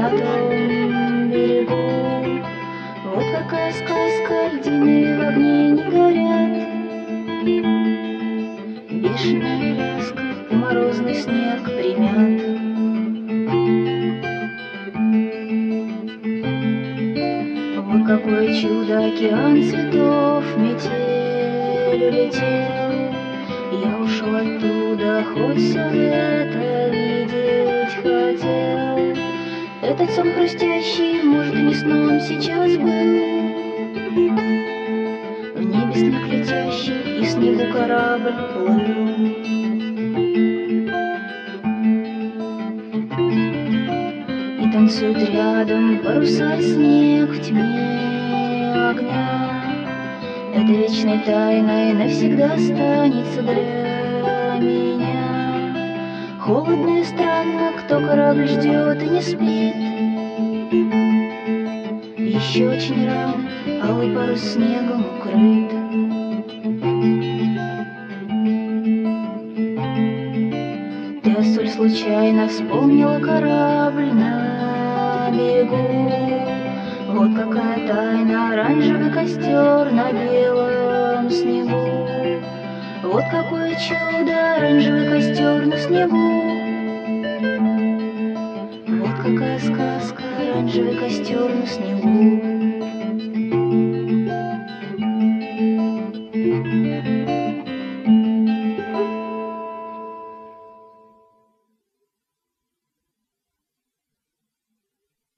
на том берегу. Вот какая сказка, льдины в огне не горят. Бешеная ляска и морозный снег примят. Вот какое чудо, океан цветов, метель улетел. Я ушел оттуда, хоть все это видеть хотел. Этот сон хрустящий, может, и не сном сейчас был. В небе снег летящий, и в снегу корабль плыл. И танцуют рядом паруса и снег в тьме огня. Это вечной тайной навсегда останется для меня. Холодно и странно, кто корабль ждет и не спит. Еще очень рано, алый парус снегом укрыт. Ты, Ассоль, случайно вспомнила корабль на берегу. Вот какая тайна, оранжевый костер на белом снегу. Вот какое чудо, оранжевый костер на снегу. Вот какая сказка, оранжевый костер на снегу.